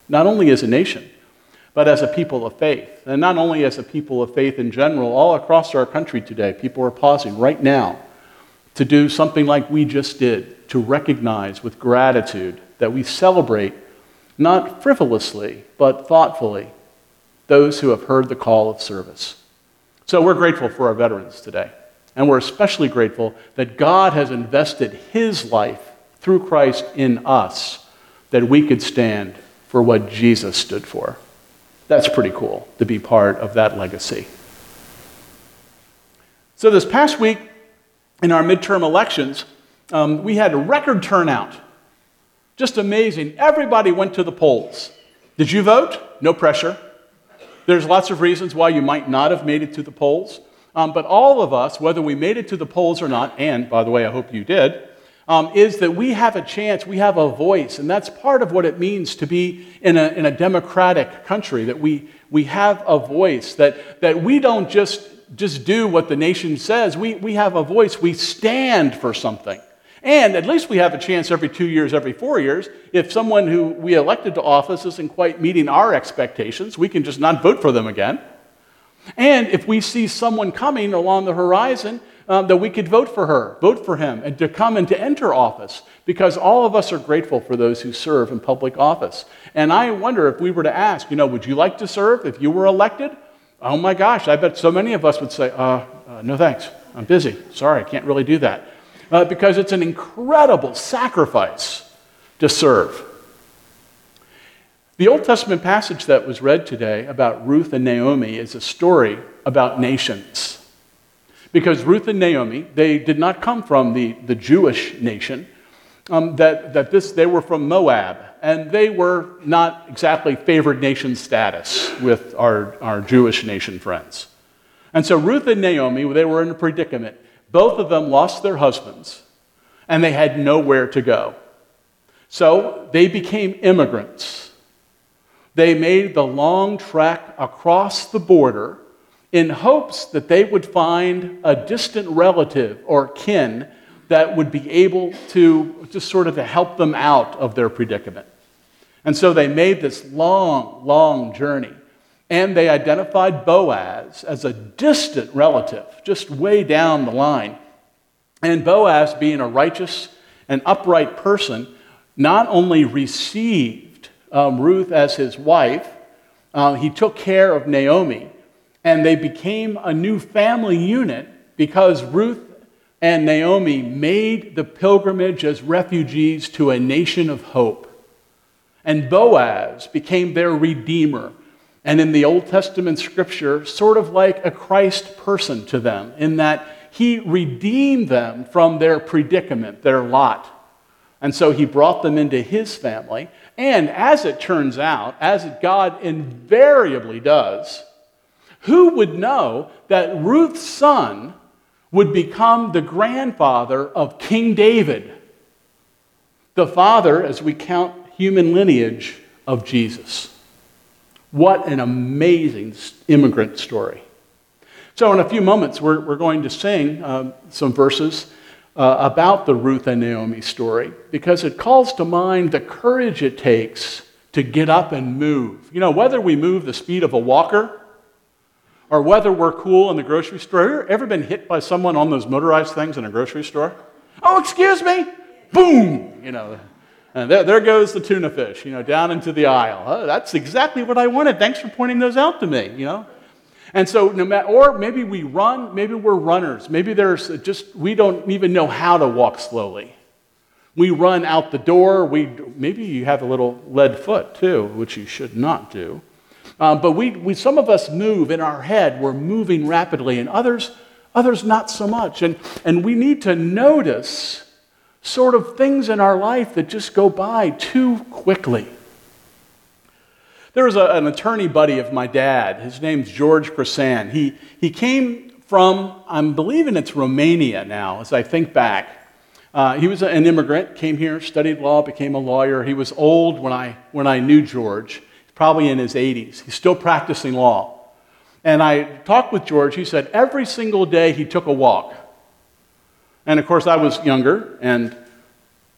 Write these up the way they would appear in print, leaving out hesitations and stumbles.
not only as a nation, but as a people of faith. And not only as a people of faith in general, all across our country today, people are pausing right now to do something like we just did, to recognize with gratitude that we celebrate, not frivolously, but thoughtfully, those who have heard the call of service. So we're grateful for our veterans today. And we're especially grateful that God has invested his life through Christ in us, that we could stand for what Jesus stood for. That's pretty cool to be part of that legacy. So this past week in our midterm elections, we had a record turnout. Just amazing. Everybody went to the polls. Did you vote? No pressure. There's lots of reasons why you might not have made it to the polls. But all of us, whether we made it to the polls or not, and by the way, I hope you did, is that we have a chance, we have a voice, and that's part of what it means to be in a democratic country, that we have a voice, that we don't just do what the nation says. We have a voice. We stand for something. And at least we have a chance every 2 years, every 4 years, if someone who we elected to office isn't quite meeting our expectations, we can just not vote for them again. And if we see someone coming along the horizon, that we could vote for her, vote for him, and to come and to enter office, because all of us are grateful for those who serve in public office. And I wonder if we were to ask, would you like to serve if you were elected? Oh my gosh, I bet so many of us would say, no thanks, I'm busy. Sorry, I can't really do that. Because it's an incredible sacrifice to serve. The Old Testament passage that was read today about Ruth and Naomi is a story about nations. Because Ruth and Naomi, they did not come from the Jewish nation, they were from Moab, and they were not exactly favored nation status with our Jewish nation friends. And so Ruth and Naomi, they were in a predicament. Both of them lost their husbands, and they had nowhere to go. So they became immigrants. They made the long trek across the border in hopes that they would find a distant relative or kin that would be able to just sort of to help them out of their predicament. And so they made this long, long journey. And they identified Boaz as a distant relative, just way down the line. And Boaz, being a righteous and upright person, not only received Ruth as his wife, he took care of Naomi, and they became a new family unit because Ruth and Naomi made the pilgrimage as refugees to a nation of hope. And Boaz became their redeemer. And in the Old Testament scripture, sort of like a Christ person to them, in that he redeemed them from their predicament, their lot. And so he brought them into his family. And as it turns out, as God invariably does, who would know that Ruth's son would become the grandfather of King David, the father, as we count human lineage, of Jesus? What an amazing immigrant story. So in a few moments, we're going to sing some verses about the Ruth and Naomi story, because it calls to mind the courage it takes to get up and move. Whether we move the speed of a walker or whether we're cool in the grocery store. Ever been hit by someone on those motorized things in a grocery store? Oh, excuse me. Boom. And there goes the tuna fish, down into the aisle. Oh, that's exactly what I wanted. Thanks for pointing those out to me, And so, or maybe we run, maybe we're runners. Maybe we don't even know how to walk slowly. We run out the door. Maybe you have a little lead foot too, which you should not do. But some of us move in our head. We're moving rapidly, and others not so much. And we need to notice sort of things in our life that just go by too quickly. There was an attorney buddy of my dad. His name's George Krasan. He came from, I'm believing it's Romania now, as I think back. He was an immigrant, came here, studied law, became a lawyer. He was old when I knew George. He's probably in his 80s. He's still practicing law. And I talked with George. He said every single day he took a walk. And of course, I was younger, and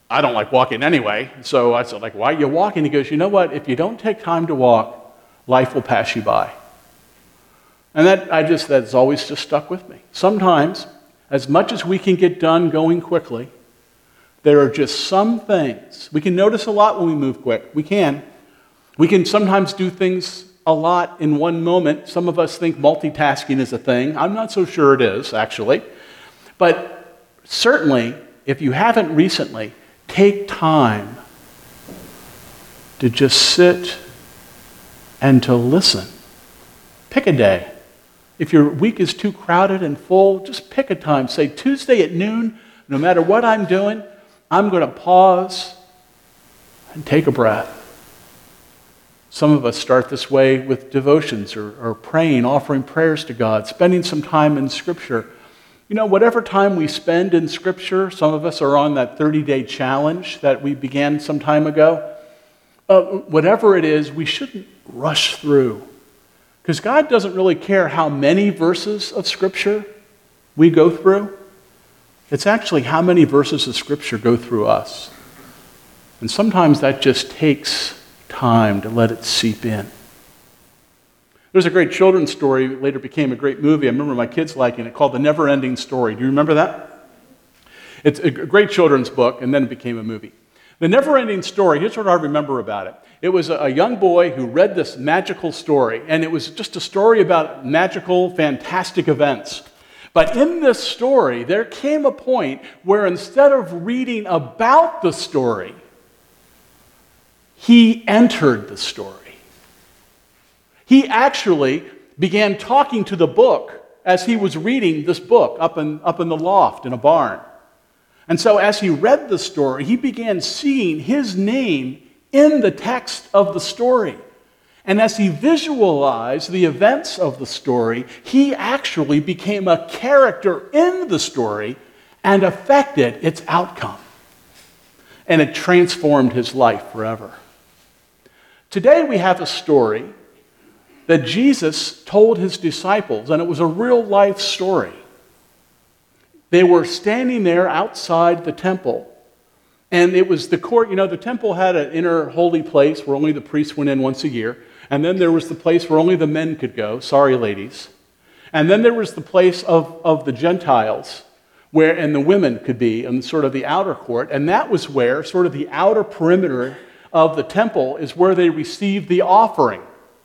I don't like walking anyway. So I said, like, why are you walking? He goes, you know what? If you don't take time to walk, life will pass you by. And that's always just stuck with me. Sometimes, as much as we can get done going quickly, there are just some things. We can notice a lot when we move quick. We can. We can sometimes do things a lot in one moment. Some of us think multitasking is a thing. I'm not so sure it is, actually. But certainly, if you haven't recently, take time to just sit and to listen. Pick a day. If your week is too crowded and full, just pick a time. Say, Tuesday at noon, no matter what I'm doing, I'm going to pause and take a breath. Some of us start this way with devotions or praying, offering prayers to God, spending some time in Scripture. You know, whatever time we spend in Scripture, some of us are on that 30-day challenge that we began some time ago. Whatever it is, we shouldn't rush through. Because God doesn't really care how many verses of Scripture we go through. It's actually how many verses of Scripture go through us. And sometimes that just takes time to let it seep in. There's a great children's story that later became a great movie. I remember my kids liking it, called The Never-Ending Story. Do you remember that? It's a great children's book, and then it became a movie. The Never-Ending Story, here's what I remember about it. It was a young boy who read this magical story, and it was just a story about magical, fantastic events. But in this story, there came a point where instead of reading about the story, he entered the story. He actually began talking to the book as he was reading this book up in the loft in a barn. And so as he read the story, he began seeing his name in the text of the story. And as he visualized the events of the story, he actually became a character in the story and affected its outcome. And it transformed his life forever. Today we have a story that Jesus told his disciples, and it was a real life story. They were standing there outside the temple, and it was the court. You know, the temple had an inner holy place where only the priests went in once a year, and then there was the place where only the men could go. Sorry, ladies. And then there was the place of the Gentiles, and the women could be in sort of the outer court, and that was where sort of the outer perimeter of the temple is where they received the offering.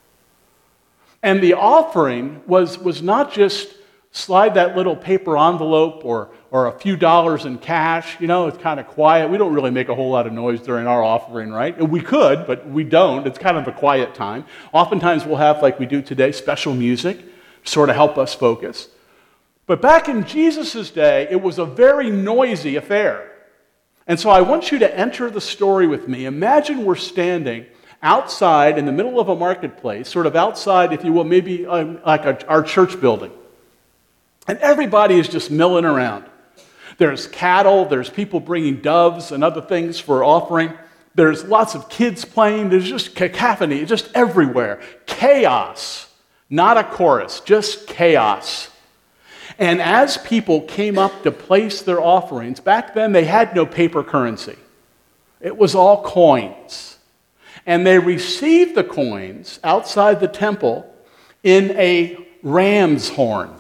And the offering was not just slide that little paper envelope or a few dollars in cash. You know, it's kind of quiet. We don't really make a whole lot of noise during our offering, right? And we could, but we don't. It's kind of a quiet time. Oftentimes we'll have, like we do today, special music to sort of help us focus. But back in Jesus' day, it was a very noisy affair. And so I want you to enter the story with me. Imagine we're standing outside in the middle of a marketplace, sort of outside, if you will, maybe like our church building. And everybody is just milling around. There's cattle, there's people bringing doves and other things for offering. There's lots of kids playing. There's just cacophony, just everywhere. Chaos, not a chorus, just chaos. And as people came up to place their offerings, back then they had no paper currency. It was all coins. And they received the coins outside the temple in a ram's horn.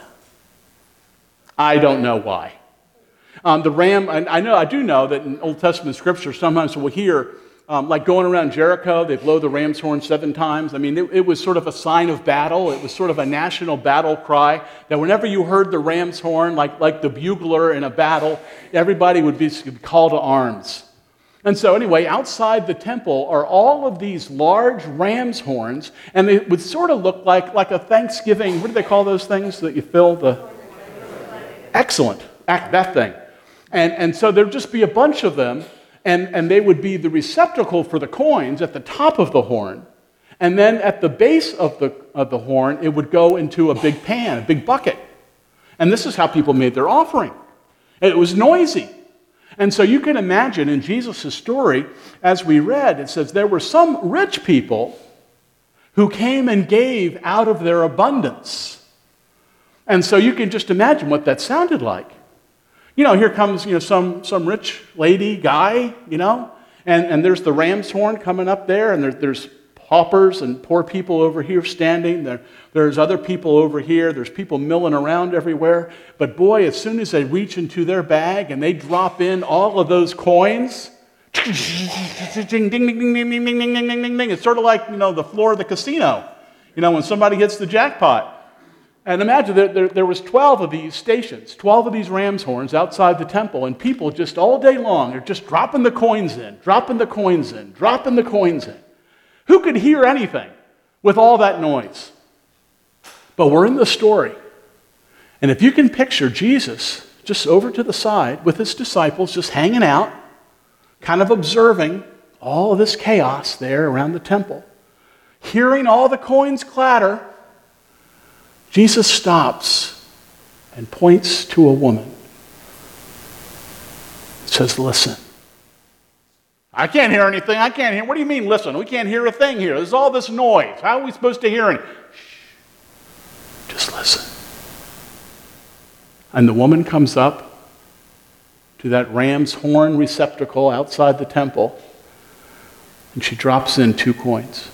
I don't know why. The ram, I do know that in Old Testament scripture, sometimes we'll hear, like going around Jericho, they blow the ram's horn 7 times. I mean, it was sort of a sign of battle. It was sort of a national battle cry that whenever you heard the ram's horn, like the bugler in a battle, everybody would be called to arms. And so anyway, outside the temple are all of these large ram's horns, and they would sort of look like a Thanksgiving, what do they call those things that you fill the... Excellent, that thing. And so there'd just be a bunch of them, and they would be the receptacle for the coins at the top of the horn. And then at the base of the horn, it would go into a big pan, a big bucket. And this is how people made their offering. And it was noisy. And so you can imagine in Jesus' story, as we read, it says there were some rich people who came and gave out of their abundance. And so you can just imagine what that sounded like. Here comes, some rich lady, guy, and there's the ram's horn coming up there, and there's paupers and poor people over here standing. There's other people over here. There's people milling around everywhere. But boy, as soon as they reach into their bag and they drop in all of those coins, ding, ding, ding, ding, ding, ding, ding, ding, ding, ding, ding. It's sort of like, the floor of the casino, when somebody hits the jackpot. And imagine there was 12 of these stations, 12 of these ram's horns outside the temple, and people just all day long are just dropping the coins in, dropping the coins in, dropping the coins in. Who could hear anything with all that noise? But we're in the story. And if you can picture Jesus just over to the side with his disciples just hanging out, kind of observing all of this chaos there around the temple, hearing all the coins clatter, Jesus stops and points to a woman. He says, listen. I can't hear anything. I can't hear. What do you mean, listen? We can't hear a thing here. There's all this noise. How are we supposed to hear it? Shh. Just listen. And the woman comes up to that ram's horn receptacle outside the temple, and she drops in 2 coins.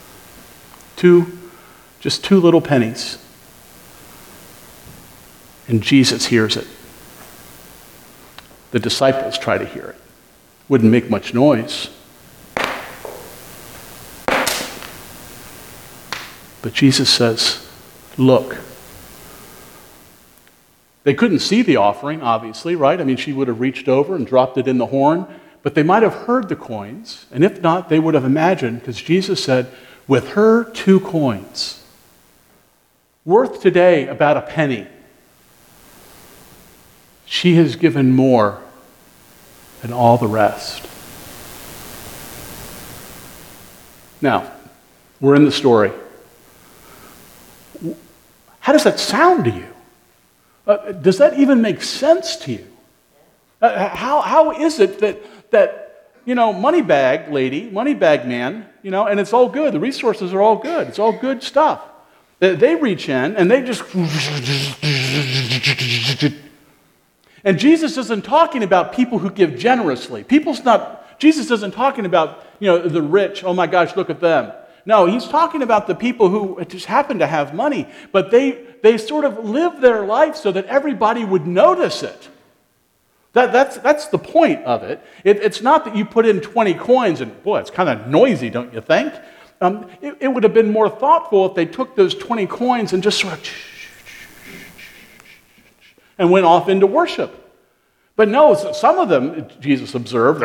Just 2 little pennies. And Jesus hears it. The disciples try to hear it. Wouldn't make much noise. But Jesus says, look. They couldn't see the offering, obviously, right? I mean, she would have reached over and dropped it in the horn, but they might have heard the coins, and if not, they would have imagined, because Jesus said, with her 2 coins, worth today about a penny, she has given more than all the rest. Now, we're in the story. How does that sound to you? Does that even make sense to you? How is it that money bag lady, money bag man, and it's all good. The resources are all good. It's all good stuff. They reach in and they just... And Jesus isn't talking about people who give generously. Jesus isn't talking about, the rich, oh my gosh, look at them. No, he's talking about the people who just happen to have money, but they sort of live their life so that everybody would notice it. That's the point of it. It's not that you put in 20 coins and, boy, it's kind of noisy, don't you think? It would have been more thoughtful if they took those 20 coins and just sort of and went off into worship. But no, some of them, Jesus observed,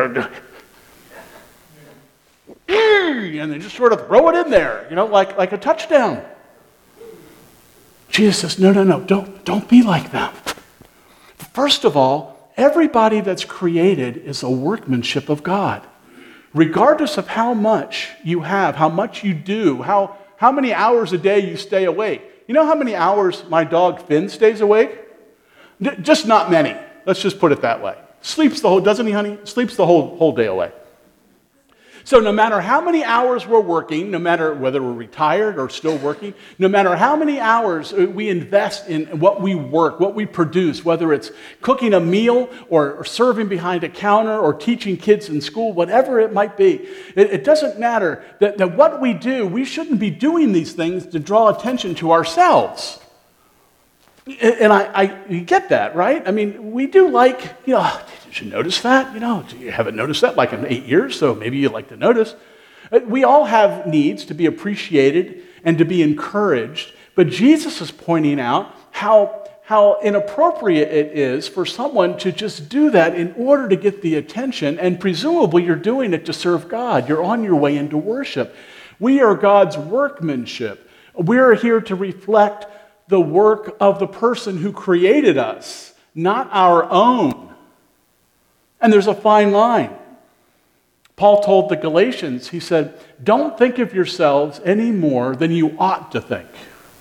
and they just sort of throw it in there, like a touchdown. Jesus says, no, don't be like them. First of all, everybody that's created is a workmanship of God. Regardless of how much you have, how much you do, how many hours a day you stay awake. You know how many hours my dog Finn stays awake? Just not many. Let's just put it that way. Doesn't he, honey? Sleeps the whole day away. So no matter how many hours we're working, no matter whether we're retired or still working, no matter how many hours we invest in what we work, what we produce, whether it's cooking a meal or serving behind a counter or teaching kids in school, whatever it might be, it doesn't matter that what we do, we shouldn't be doing these things to draw attention to ourselves. And I get that, right? I mean, we do like, did you notice that? You haven't noticed that like in 8 years, so maybe you'd like to notice. We all have needs to be appreciated and to be encouraged, but Jesus is pointing out how inappropriate it is for someone to just do that in order to get the attention, and presumably you're doing it to serve God. You're on your way into worship. We are God's workmanship. We're here to reflect the work of the person who created us, not our own. And there's a fine line. Paul told the Galatians, he said, don't think of yourselves any more than you ought to think.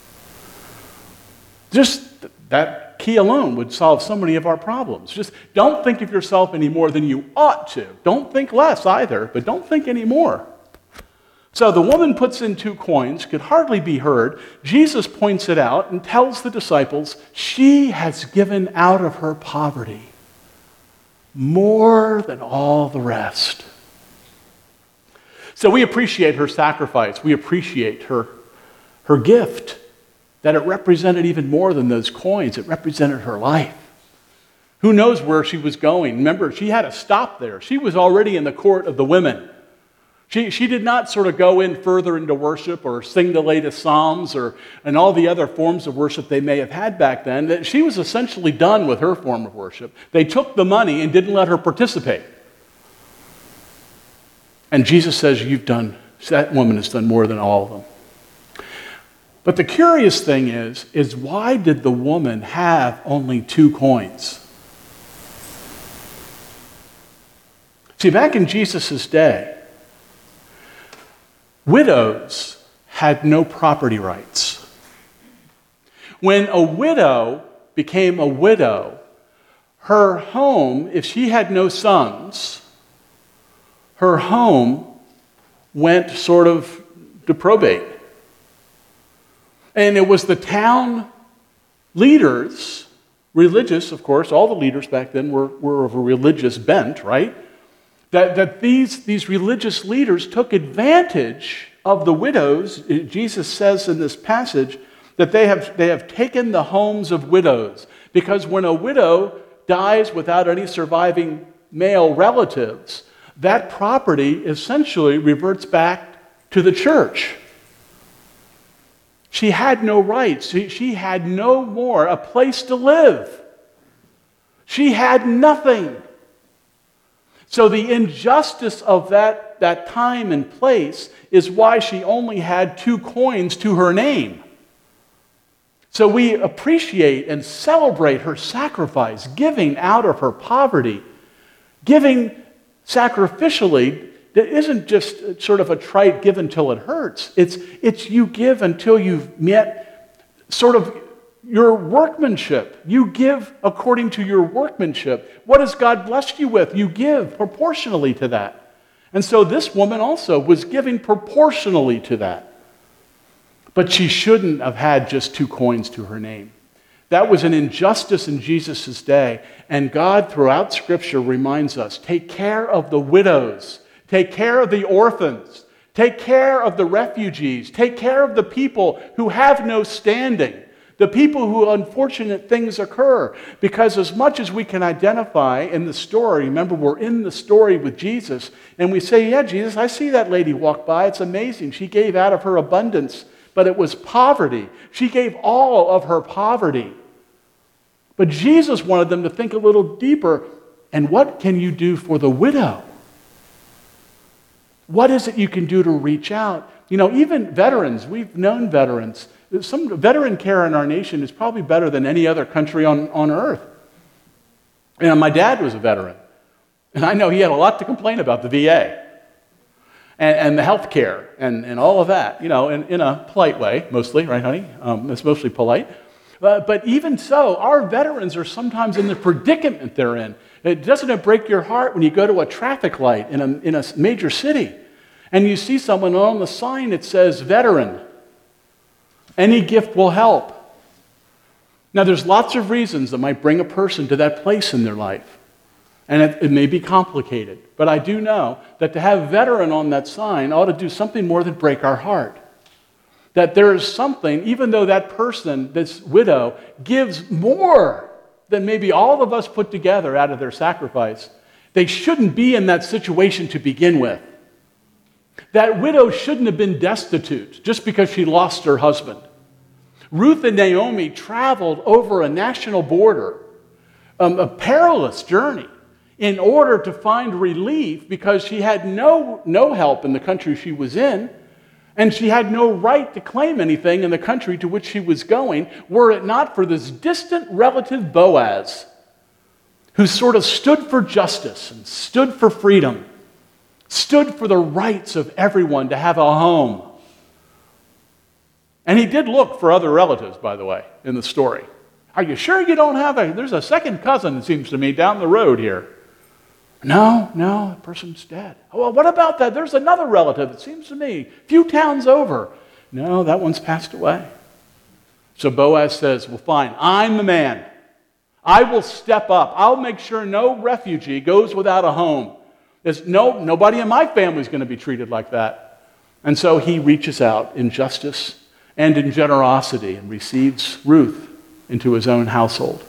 Just that key alone would solve so many of our problems. Just don't think of yourself any more than you ought to. Don't think less either, but don't think any more. So the woman puts in 2 coins, could hardly be heard. Jesus points it out and tells the disciples, she has given out of her poverty. more than all the rest. So we appreciate her sacrifice. We appreciate her gift, that it represented even more than those coins. It represented her life. Who knows where she was going? Remember, she had to stop there. She was already in the court of the women. She did not sort of go in further into worship or sing the latest psalms and all the other forms of worship they may have had back then. She was essentially done with her form of worship. They took the money and didn't let her participate. And Jesus says, that woman has done more than all of them. But the curious thing is why did the woman have only 2 coins? See, back in Jesus' day, widows had no property rights. When a widow became a widow, her home, if she had no sons, her home went sort of to probate. And it was the town leaders, religious, of course, all the leaders back then were of a religious bent, right? That these religious leaders took advantage of the widows. Jesus says in this passage that they have taken the homes of widows, because when a widow dies without any surviving male relatives, that property essentially reverts back to the church. She had no rights. She had no more a place to live. She had nothing. So the injustice of that time and place is why she only had 2 coins to her name. So we appreciate and celebrate her sacrifice, giving out of her poverty, giving sacrificially. That isn't just sort of a trite give until it hurts. It's you give until you've met sort of your workmanship. You give according to your workmanship. What has God blessed you with? You give proportionally to that. And so this woman also was giving proportionally to that. But she shouldn't have had just 2 coins to her name. That was an injustice in Jesus' day. And God, throughout Scripture, reminds us, take care of the widows. Take care of the orphans. Take care of the refugees. Take care of the people who have no standing. The people who unfortunate things occur. Because as much as we can identify in the story, remember we're in the story with Jesus, and we say, yeah, Jesus, I see that lady walk by. It's amazing. She gave out of her abundance, but it was poverty. She gave all of her poverty. But Jesus wanted them to think a little deeper. And what can you do for the widow? What is it you can do to reach out? You know, even veterans, we've known veterans. Some veteran care in our nation is probably better than any other country on earth. And my dad was a veteran. And I know he had a lot to complain about the VA and the health care and all of that, you know, in a polite way, mostly, right, honey? It's mostly polite. But even so, our veterans are sometimes in the predicament they're in. Doesn't it break your heart when you go to a traffic light in a major city and you see someone on the sign that says veteran? Any gift will help. Now, there's lots of reasons that might bring a person to that place in their life. And it may be complicated. But I do know that to have veteran on that sign ought to do something more than break our heart. That there is something, even though that person, this widow, gives more than maybe all of us put together out of their sacrifice, they shouldn't be in that situation to begin with. That widow shouldn't have been destitute just because she lost her husband. Ruth and Naomi traveled over a national border, a perilous journey, in order to find relief because she had no help in the country she was in, and she had no right to claim anything in the country to which she was going, were it not for this distant relative Boaz, who sort of stood for justice and stood for freedom, stood for the rights of everyone to have a home. And he did look for other relatives, by the way, in the story. Are you sure you don't have there's a second cousin, it seems to me, down the road here. No, the person's dead. Oh, well, what about that? There's another relative, it seems to me, a few towns over. No, that one's passed away. So Boaz says, well, fine, I'm the man. I will step up. I'll make sure no refugee goes without a home. Nobody in my family is going to be treated like that. And so he reaches out in justice and in generosity and receives Ruth into his own household.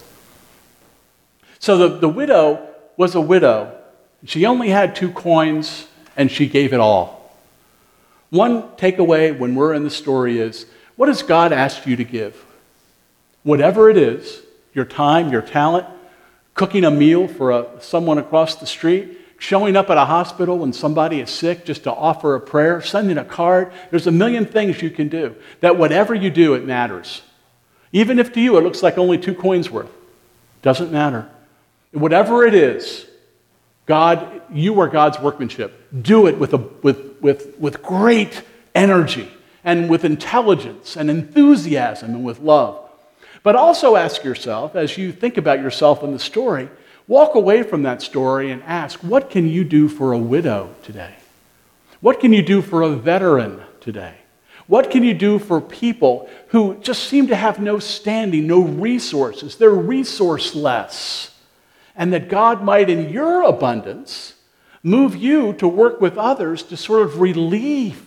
So the widow was a widow. She only had 2 coins, and she gave it all. One takeaway when we're in the story is, what does God ask you to give? Whatever it is, your time, your talent, cooking a meal for someone across the street, showing up at a hospital when somebody is sick just to offer a prayer, sending a card. There's a million things you can do. That whatever you do, it matters. Even if to you it looks like only 2 coins worth. Doesn't matter. Whatever it is, God, you are God's workmanship. Do it with great energy and with intelligence and enthusiasm and with love. But also ask yourself, as you think about yourself in the story, walk away from that story and ask, what can you do for a widow today? What can you do for a veteran today? What can you do for people who just seem to have no standing, no resources? They're resourceless. And that God might, in your abundance, move you to work with others to sort of relieve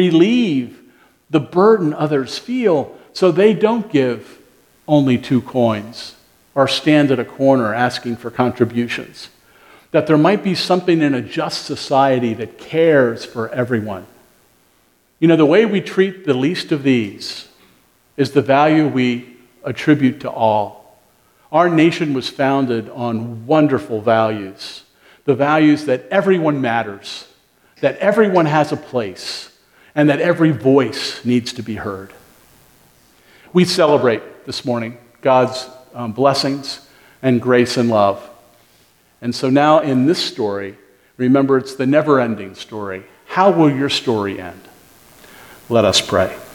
the burden others feel so they don't give only 2 coins or stand at a corner asking for contributions. That there might be something in a just society that cares for everyone. You know, the way we treat the least of these is the value we attribute to all. Our nation was founded on wonderful values. The values that everyone matters, that everyone has a place, and that every voice needs to be heard. We celebrate this morning God's blessings and grace and love. And so now in this story, remember it's the never-ending story. How will your story end? Let us pray.